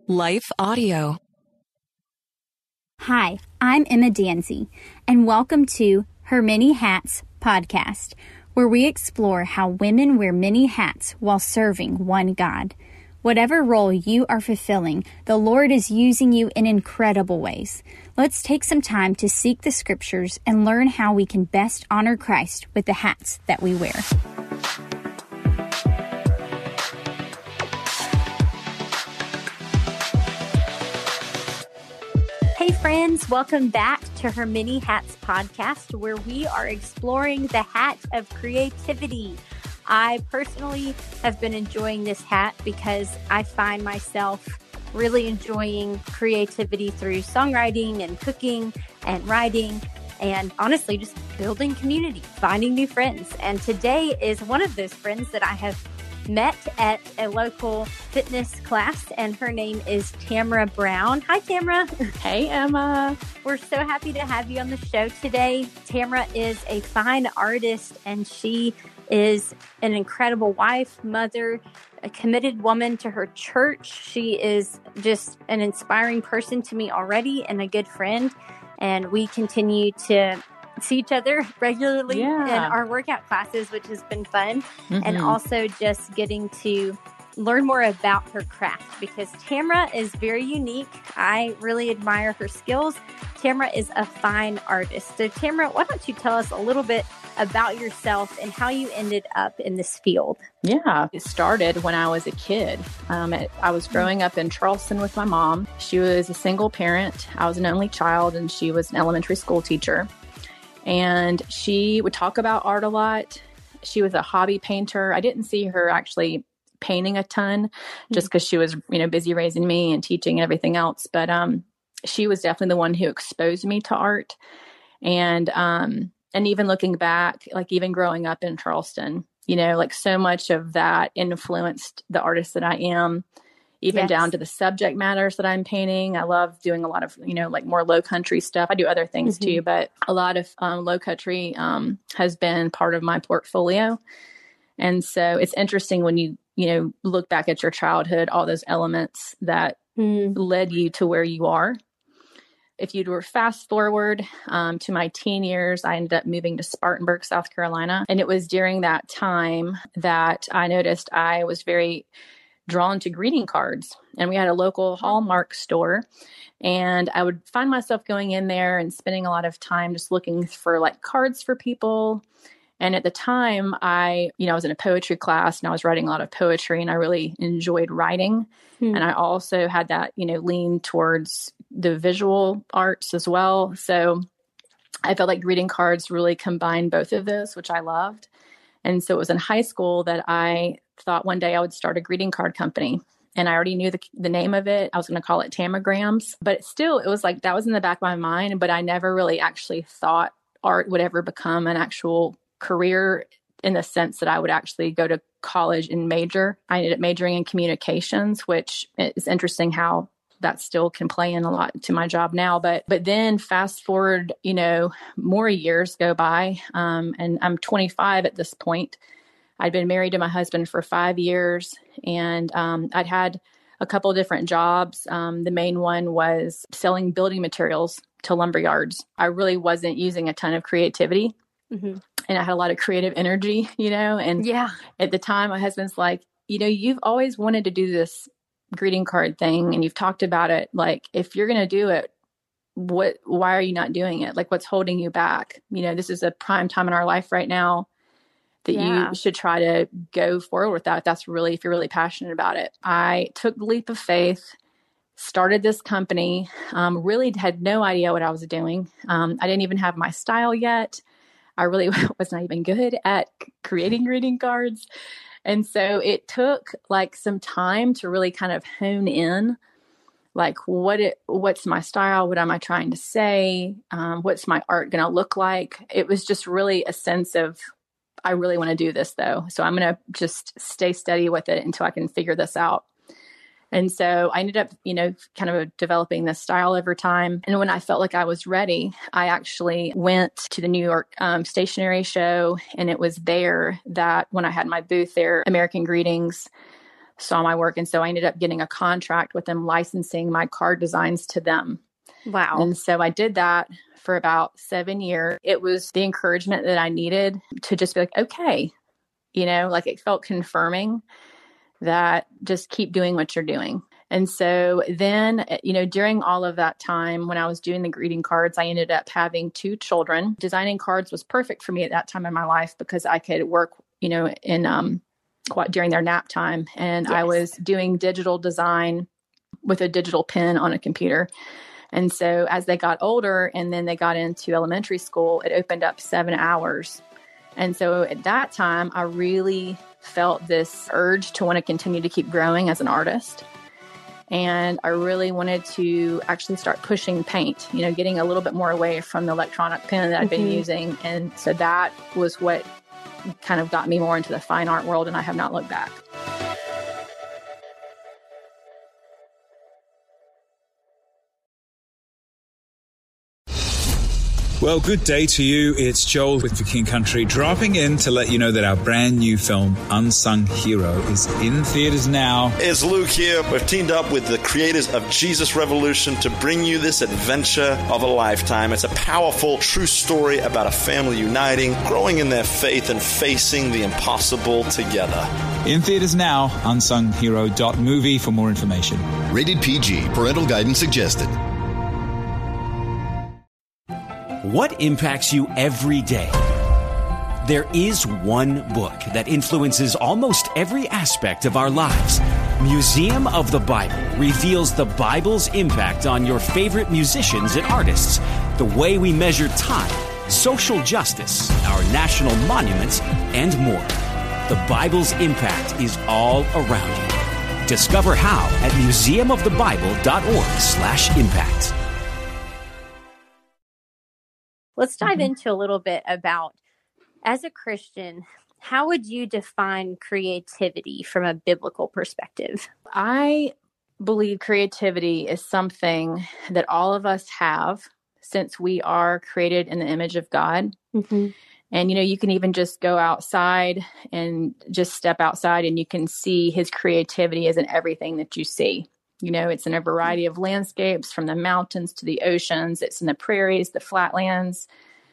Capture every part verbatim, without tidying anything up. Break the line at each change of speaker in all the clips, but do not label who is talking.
Life Audio.
Hi, I'm Emma Danzy, and welcome to Her Many Hats podcast, where we explore how women wear many hats while serving one God. Whatever role you are fulfilling, the Lord is using you in incredible ways. Let's take some time to seek the scriptures and learn how we can best honor Christ with the hats that we wear. Hey friends, welcome back to Her Many Hats podcast, where we are exploring the hat of creativity. I personally have been enjoying this hat because I find myself really enjoying creativity through songwriting and cooking and writing and honestly just building community, finding new friends. And today is one of those friends that I have met at a local fitness class, and her name is Tamara Brown. Hi, Tamara.
Hey, Emma.
We're so happy to have you on the show today. Tamara is a fine artist, and she is an incredible wife, mother, a committed woman to her church. She is just an inspiring person to me already and a good friend. And we continue to see each other regularly
yeah.
in our workout classes, which has been fun.
Mm-hmm.
And also just getting to learn more about her craft, because Tamara is very unique. I really admire her skills. Tamara is a fine artist. So Tamara, why don't you tell us a little bit about yourself and how you ended up in this field?
Yeah, it started when I was a kid. Um, it, I was growing up in Charleston with my mom. She was a single parent. I was an only child, and she was an elementary school teacher. And she would talk about art a lot. She was a hobby painter. I didn't see her actually painting a ton just because she was, you know, busy raising me and teaching and everything else. But um, she was definitely the one who exposed me to art. And um, and even looking back, like even growing up in Charleston, you know, like so much of that influenced the artist that I am, even
yes.
down to the subject matters that I'm painting. I love doing a lot of, you know, like more low country stuff. I do other things mm-hmm. too, but a lot of um, low country um, has been part of my portfolio. And so it's interesting when you, you know, look back at your childhood, all those elements that mm. led you to where you are. If you were fast forward um, to my teen years, I ended up moving to Spartanburg, South Carolina. And it was during that time that I noticed I was very drawn to greeting cards. And we had a local Hallmark store. And I would find myself going in there and spending a lot of time just looking for like cards for people. And at the time, I, you know, I was in a poetry class and I was writing a lot of poetry, and I really enjoyed writing. Hmm. And I also had that, you know, lean towards the visual arts as well. So I felt like greeting cards really combined both of those, which I loved. And so it was in high school that I thought one day I would start a greeting card company. And I already knew the, the name of it. I was going to call it Tamagrams. But still, it was like that was in the back of my mind, but I never really actually thought art would ever become an actual career in the sense that I would actually go to college and major. I ended up majoring in communications, which is interesting how that still can play in a lot to my job now. But but then fast forward, you know, more years go by, um, and I'm twenty-five at this point. I'd been married to my husband for five years, and um, I'd had a couple of different jobs. Um, the main one was selling building materials to lumber yards. I really wasn't using a ton of creativity. Mm-hmm. And I had a lot of creative energy, you know, and
yeah.
at the time, my husband's like, you know, you've always wanted to do this greeting card thing, and you've talked about it. Like, if you're going to do it, what, why are you not doing it? Like, what's holding you back? You know, this is a prime time in our life right now that yeah. you should try to go forward with that. That's really, if you're really passionate about it. I took the leap of faith, started this company, um, really had no idea what I was doing. Um, I didn't even have my style yet. I really was not even good at creating greeting cards. And so it took like some time to really kind of hone in, like what it, what's my style? What am I trying to say? Um, what's my art going to look like? It was just really a sense of, I really want to do this though. So I'm going to just stay steady with it until I can figure this out. And so I ended up, you know, kind of developing this style over time. And when I felt like I was ready, I actually went to the New York um, Stationery Show. And it was there that when I had my booth there, American Greetings saw my work. And so I ended up getting a contract with them, licensing my card designs to them.
Wow.
And so I did that for about seven years. It was the encouragement that I needed to just be like, okay, you know, like it felt confirming that just keep doing what you're doing. And so then, you know, during all of that time, when I was doing the greeting cards, I ended up having two children. Designing cards was perfect for me at that time in my life because I could work, you know, in um, during their nap time. And yes. I was doing digital design with a digital pen on a computer. And so as they got older and then they got into elementary school, it opened up seven hours. And so at that time, I really felt this urge to want to continue to keep growing as an artist. And I really wanted to actually start pushing paint, you know, getting a little bit more away from the electronic pen that I've mm-hmm. been using. And so that was what kind of got me more into the fine art world, and I have not looked back.
Well, good day to you. It's Joel with For King Country, dropping in to let you know that our brand new film, Unsung Hero, is in theaters now.
It's Luke here. We've teamed up with the creators of Jesus Revolution to bring you this adventure of a lifetime. It's a powerful, true story about a family uniting, growing in their faith, and facing the impossible together.
In theaters now, unsung hero dot movie for more information.
Rated P G. Parental guidance suggested.
What impacts you every day? There is one book that influences almost every aspect of our lives. Museum of the Bible reveals the Bible's impact on your favorite musicians and artists, the way we measure time, social justice, our national monuments, and more. The Bible's impact is all around you. Discover how at museum of the bible dot org slash impact.
Let's dive
Mm-hmm.
into a little bit about, as a Christian, how would you define creativity from a biblical perspective?
I believe creativity is something that all of us have since we are created in the image of God.
Mm-hmm.
And, you know, you can even just go outside and just step outside and you can see his creativity is in everything that you see. You know, it's in a variety of landscapes, from the mountains to the oceans. It's in the prairies, the flatlands.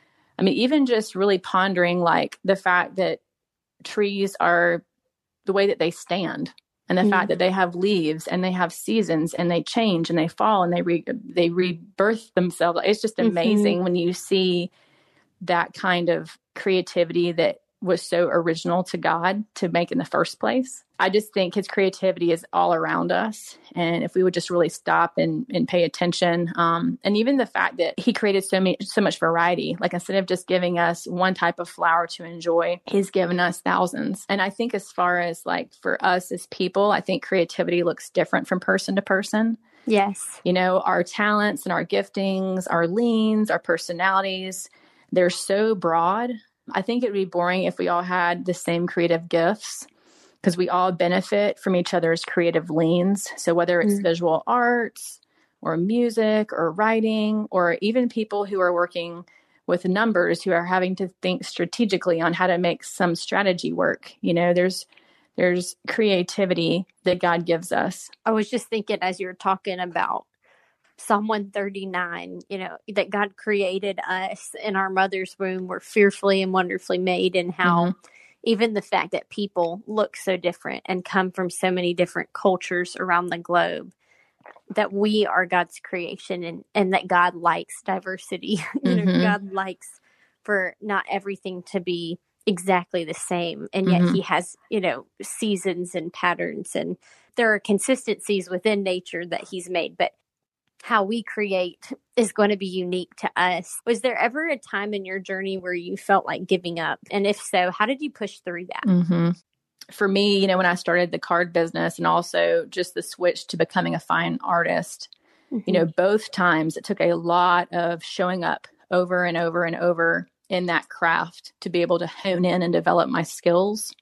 I mean, even just really pondering like the fact that trees are the way that they stand, and the mm-hmm. fact that they have leaves and they have seasons and they change and they fall and they re- they rebirth themselves. It's just amazing mm-hmm. when you see that kind of creativity that was so original to God to make in the first place. I just think his creativity is all around us. And if we would just really stop and, and pay attention, um, and even the fact that he created so many, so much variety, like instead of just giving us one type of flower to enjoy, he's given us thousands. And I think as far as like for us as people, I think creativity looks different from person to person.
Yes.
You know, our talents and our giftings, our leans, our personalities, they're so broad. I think it would be boring if we all had the same creative gifts, because we all benefit from each other's creative leans. So whether it's mm. visual arts or music or writing, or even people who are working with numbers who are having to think strategically on how to make some strategy work, you know, there's there's creativity that God gives us.
I was just thinking as you're talking about Psalm one thirty-nine, you know, that God created us in our mother's womb. We're fearfully and wonderfully made, and how mm-hmm. even the fact that people look so different and come from so many different cultures around the globe, that we are God's creation, and, and that God likes diversity. you know, mm-hmm. God likes for not everything to be exactly the same. And yet mm-hmm. he has, you know, seasons and patterns, and there are consistencies within nature that he's made, but how we create is going to be unique to us. Was there ever a time in your journey where you felt like giving up? And if so, how did you push through that?
Mm-hmm. For me, you know, when I started the card business and also just the switch to becoming a fine artist, mm-hmm. you know, both times it took a lot of showing up over and over and over in that craft to be able to hone in and develop my skills.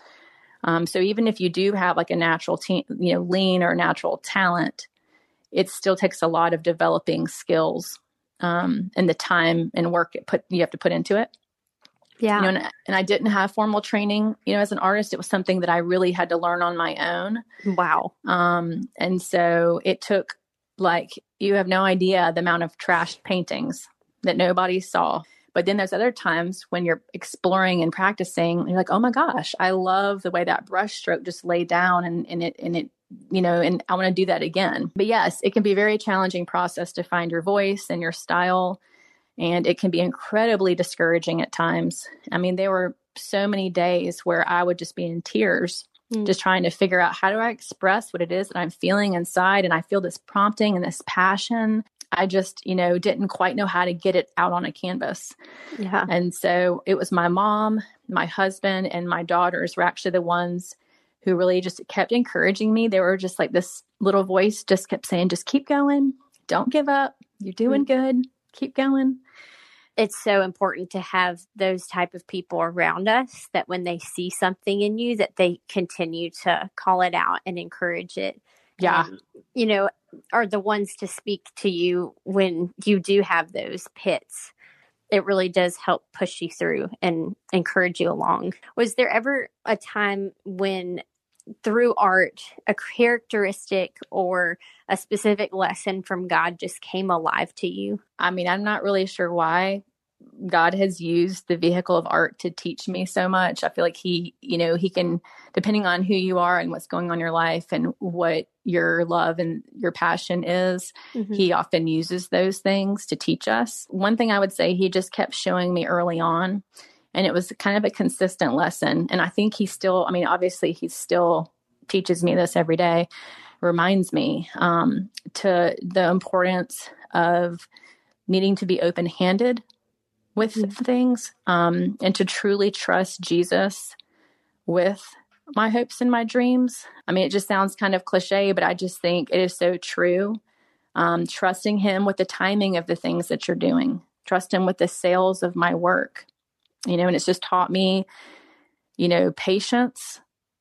Um, so even if you do have like a natural, te- you know, lean or natural talent, it still takes a lot of developing skills um, and the time and work it put you have to put into it.
Yeah.
You know, and, and I didn't have formal training, you know, as an artist. It was something that I really had to learn on my own.
Wow.
Um, and so it took, like, you have no idea the amount of trashed paintings that nobody saw. But then there's other times when you're exploring and practicing, and you're like, oh my gosh, I love the way that brush stroke just laid down, and, and it, and it, you know, and I want to do that again. But yes, it can be a very challenging process to find your voice and your style. And it can be incredibly discouraging at times. I mean, there were so many days where I would just be in tears, mm. just trying to figure out, how do I express what it is that I'm feeling inside? And I feel this prompting and this passion. I just, you know, didn't quite know how to get it out on a canvas.
Yeah.
And so it was my mom, my husband, and my daughters were actually the ones who really just kept encouraging me. They were just like, this little voice just kept saying, just keep going. Don't give up. You're doing mm. good. Keep going.
It's so important to have those type of people around us that when they see something in you, that they continue to call it out and encourage it.
Yeah.
And, you know, are the ones to speak to you when you do have those pits. It really does help push you through and encourage you along. Was there ever a time when, through art, a characteristic or a specific lesson from God just came alive to you?
I mean, I'm not really sure why God has used the vehicle of art to teach me so much. I feel like he, you know, he can, depending on who you are and what's going on in your life and what your love and your passion is, mm-hmm. he often uses those things to teach us. One thing I would say he just kept showing me early on, and it was kind of a consistent lesson. And I think he still, I mean, obviously he still teaches me this every day, reminds me um, to the importance of needing to be open-handed with mm-hmm. things um, and to truly trust Jesus with my hopes and my dreams. I mean, it just sounds kind of cliche, but I just think it is so true. Um, trusting him with the timing of the things that you're doing, trust him with the sales of my work. You know, and it's just taught me, you know, patience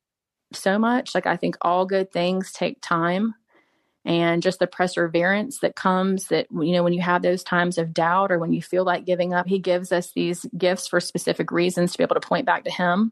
so much. Like, I think all good things take time, and just the perseverance that comes that, you know, when you have those times of doubt or when you feel like giving up, he gives us these gifts for specific reasons to be able to point back to him.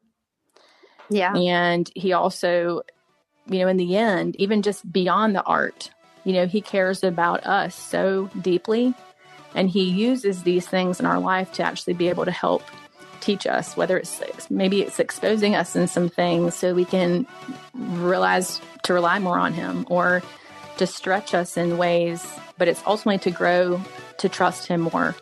Yeah.
And he also, you know, in the end, even just beyond the art, you know, he cares about us so deeply, and he uses these things in our life to actually be able to help teach us, whether it's maybe it's exposing us in some things so we can realize to rely more on him, or to stretch us in ways, but it's ultimately to grow to trust him more.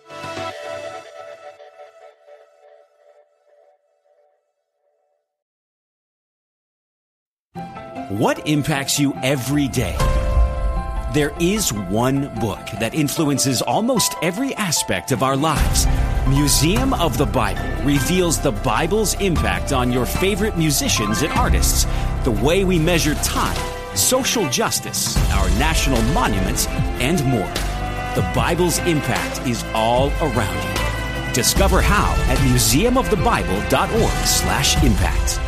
What impacts you every day? There is one book that influences almost every aspect of our lives. Museum of the Bible reveals the Bible's impact on your favorite musicians and artists, the way we measure time, social justice, our national monuments, and more. The Bible's impact is all around you. Discover how at museum of the bible dot org slash impact.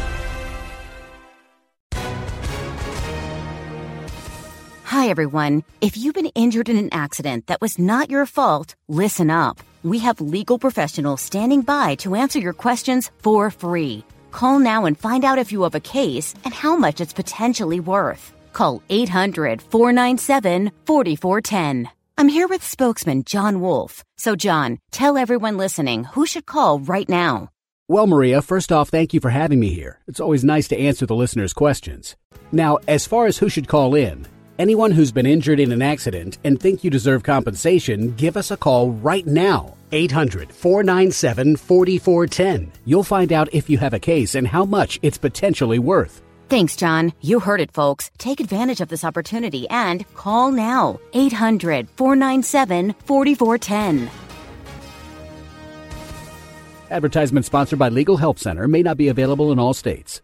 Hi, everyone. If you've been injured in an accident that was not your fault, listen up. We have legal professionals standing by to answer your questions for free. Call now and find out if you have a case and how much it's potentially worth. Call eight hundred, four nine seven, four four one zero. I'm here with spokesman John Wolf. So, John, tell everyone listening who should call right now.
Well, Maria, first off, thank you for having me here. It's always nice to answer the listeners' questions. Now, as far as who should call in, anyone who's been injured in an accident and think you deserve compensation, give us a call right now. eight hundred, four nine seven, four four one zero. You'll find out if you have a case and how much it's potentially worth.
Thanks, John. You heard it, folks. Take advantage of this opportunity and call now. eight hundred, four nine seven, four four one zero.
Advertisement sponsored by Legal Help Center. May not be available in all states.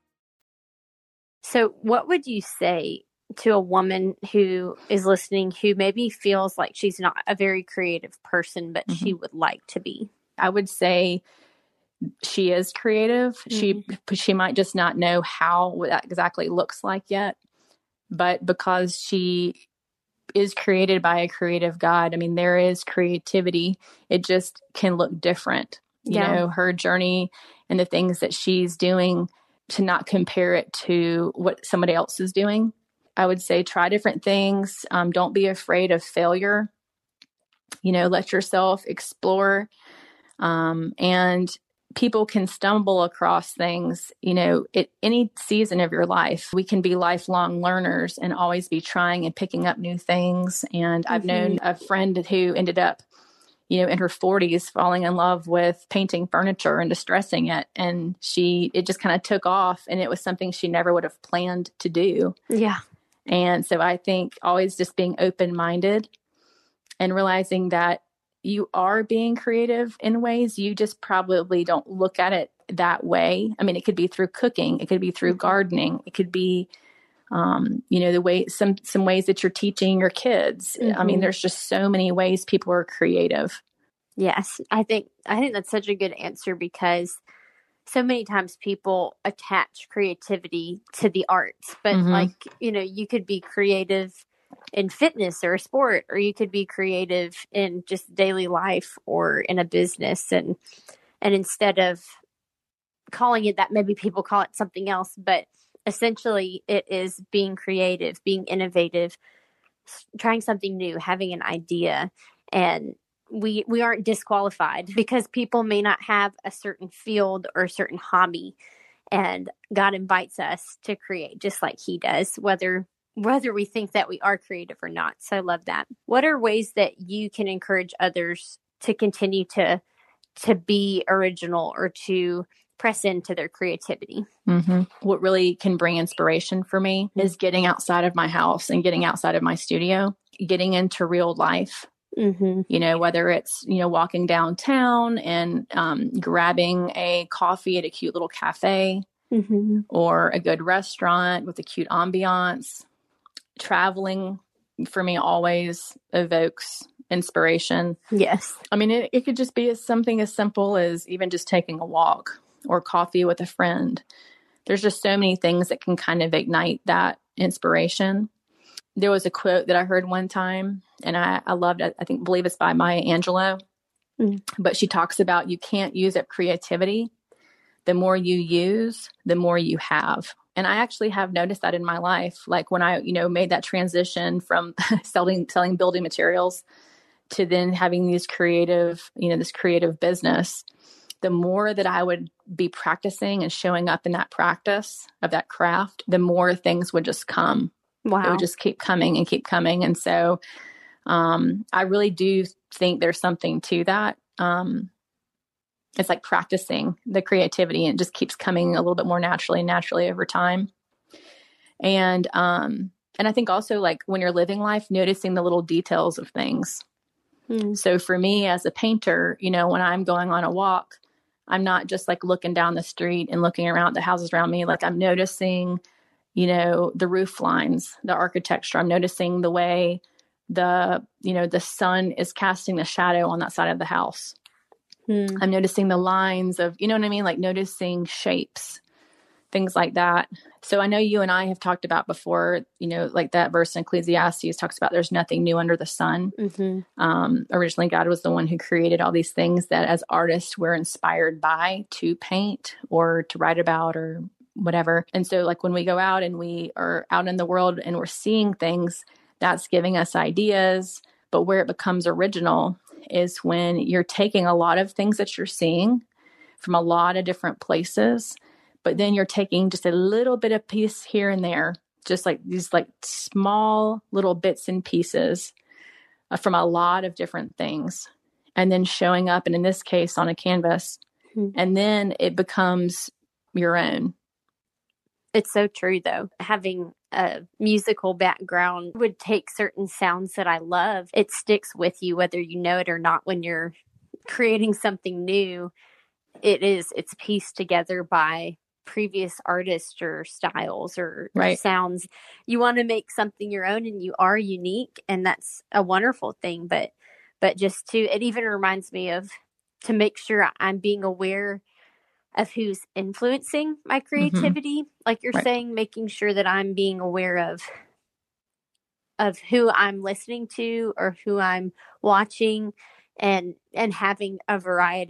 So what would you say to a woman who is listening who maybe feels like she's not a very creative person, but mm-hmm. she would like to be?
I would say she is creative. Mm-hmm. She she might just not know how what that exactly looks like yet. But because she is created by a creative God, I mean, there is creativity. It just can look different. you
Yeah.
know, her journey and the things that she's doing, to not compare it to what somebody else is doing. I would say try different things. Um, don't be afraid of failure. You know, let yourself explore. Um, and people can stumble across things, you know, at any season of your life. We can be lifelong learners and always be trying and picking up new things. And I've known a friend who ended up, you know, in her forties, falling in love with painting furniture and distressing it. And she, it just kind of took off, and it was something she never would have planned to do.
Yeah.
And so I think always just being open-minded and realizing that you are being creative in ways, you just probably don't look at it that way. I mean, it could be through cooking, it could be through gardening, it could be, um, you know, the way, some, some ways that you're teaching your kids.
Mm-hmm.
I mean, there's just so many ways people are creative.
Yes. I think, I think that's such a good answer, because so many times people attach creativity to the arts, but
Mhm.
like, you know, you could be creative in fitness or a sport, or you could be creative in just daily life or in a business. And, and instead of calling it that, maybe people call it something else, but essentially it is being creative, being innovative, s- trying something new, having an idea. And we, we aren't disqualified because people may not have a certain field or a certain hobby, and God invites us to create just like he does, whether whether we think that we are creative or not. So I love that. What are ways that you can encourage others to continue to to be original or to press into their creativity?
Mm-hmm. What really can bring inspiration for me mm-hmm. is getting outside of my house and getting outside of my studio, getting into real life.
Mm-hmm.
You know, whether it's, you know, walking downtown and um, grabbing a coffee at a cute little cafe
mm-hmm.
or a good restaurant with a cute ambiance. Traveling for me always evokes inspiration.
Yes.
I mean, it, it could just be as something as simple as even just taking a walk or coffee with a friend. There's just so many things that can kind of ignite that inspiration. There was a quote that I heard one time, and I, I loved it. I think, believe it's by Maya Angelou,
mm.
but she talks about you can't use up creativity. The more you use, the more you have. And I actually have noticed that in my life. Like when I, you know, made that transition from selling, selling building materials to then having these creative, you know, this creative business, the more that I would be practicing and showing up in that practice of that craft, the more things would just come.
Wow.
It would just keep coming and keep coming. And so um, I really do think there's something to that. Um, It's like practicing the creativity, and it just keeps coming a little bit more naturally and naturally over time. And, um, and I think also like when you're living life, noticing the little details of things.
Mm.
So for me as a painter, you know, when I'm going on a walk, I'm not just like looking down the street and looking around the houses around me. Like I'm noticing, you know, the roof lines, the architecture. I'm noticing the way the, you know, the sun is casting the shadow on that side of the house.
Hmm.
I'm noticing the lines of, you know what I mean? Like noticing shapes, things like that. So I know you and I have talked about before, you know, like that verse in Ecclesiastes talks about there's nothing new under the sun.
Mm-hmm.
Um, originally, God was the one who created all these things that as artists we're inspired by to paint or to write about or whatever. And so like when we go out and we are out in the world and we're seeing things, that's giving us ideas. But where it becomes original is when you're taking a lot of things that you're seeing from a lot of different places, but then you're taking just a little bit of piece here and there, just like these like small little bits and pieces uh, from a lot of different things, and then showing up, and in this case on a canvas,
mm-hmm.
and then it becomes your own.
It's so true, though. Having a musical background would take certain sounds that I love. It sticks with you, whether you know it or not. When you're creating something new, it is, it's pieced together by previous artists or styles or,
right.
or sounds. You want to make something your own, and you are unique, and that's a wonderful thing. But, but just to, it even reminds me of, to make sure I'm being aware of who's influencing my creativity. Mm-hmm. Like you're right. saying, making sure that I'm being aware of, of who I'm listening to or who I'm watching, and, and having a variety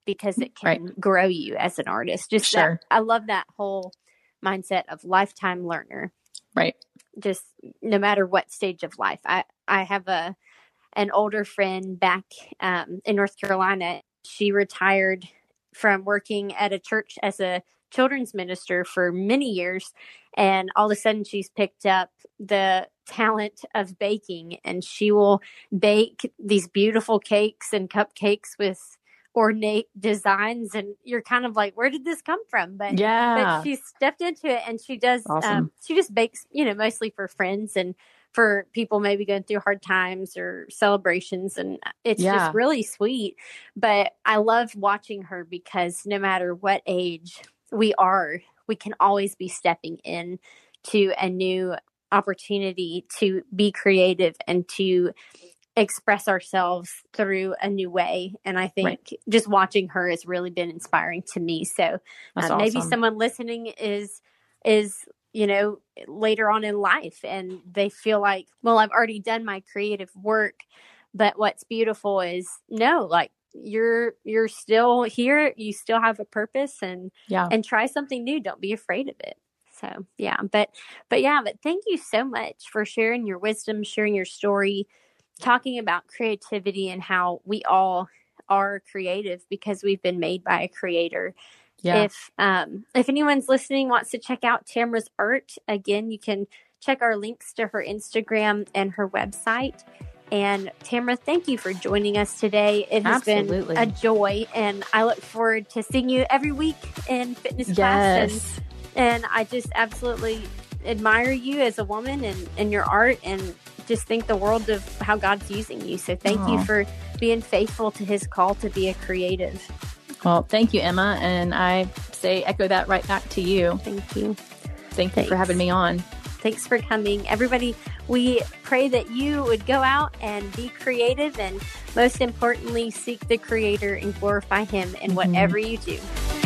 because it can
Right.
grow you as an artist. Just
Sure.
that, I love that whole mindset of lifetime learner.
Right.
Just no matter what stage of life. I, I have a an older friend back um, in North Carolina. She retired from working at a church as a children's minister for many years. And all of a sudden she's picked up the talent of baking, and she will bake these beautiful cakes and cupcakes with ornate designs. And you're kind of like, where did this come from? But,
Yeah.
but she stepped into it, and she does,
Awesome.
um, she just bakes, you know, mostly for friends and for people maybe going through hard times or celebrations. And it's
Yeah.
just really sweet. But I love watching her because no matter what age we are, we can always be stepping in to a new opportunity to be creative and to express ourselves through a new way. And I think
Right.
just watching her has really been inspiring to me. So
That's
um, maybe
awesome.
someone listening is, is, you know, later on in life, and they feel like, well, I've already done my creative work. But what's beautiful is no, like you're, you're still here. You still have a purpose, and,
Yeah.
and try something new. Don't be afraid of it. So yeah, but, but yeah, but thank you so much for sharing your wisdom, sharing your story, talking about creativity and how we all are creative because we've been made by a creator.
Yeah.
If, um, if anyone's listening wants to check out Tamara's art, again, you can check our links to her Instagram and her website. And Tamara, thank you for joining us today. It has
Absolutely.
been a joy, and I look forward to seeing you every week in fitness class.
Yes.
And, and I just absolutely admire you as a woman and, and your art, and just think the world of how God's using you. So thank
Aw.
you for being faithful to his call to be a creative.
Well, thank you, Emma. And I say echo that right back to you.
Thank you.
Thank you
Thanks.
for having me on.
Thanks for coming. Everybody, we pray that you would go out and be creative, and most importantly, seek the Creator and glorify him in
Mm-hmm.
whatever you do.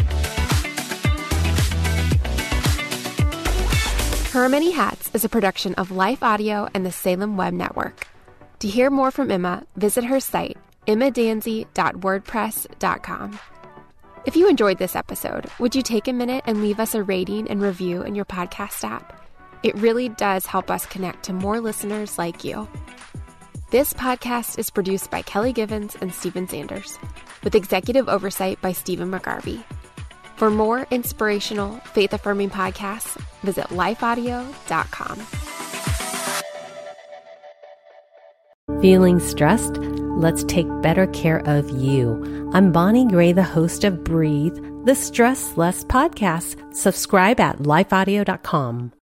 Her Many Hats is a production of Life Audio and the Salem Web Network. To hear more from Emma, visit her site, emma danzy dot wordpress dot com. If you enjoyed this episode, would you take a minute and leave us a rating and review in your podcast app? It really does help us connect to more listeners like you. This podcast is produced by Kelly Givens and Stephen Sanders, with executive oversight by Stephen McGarvey. For more inspirational, faith-affirming podcasts, visit life audio dot com.
Feeling stressed? Let's take better care of you. I'm Bonnie Gray, the host of Breathe, the Stress Less podcast. Subscribe at life audio dot com.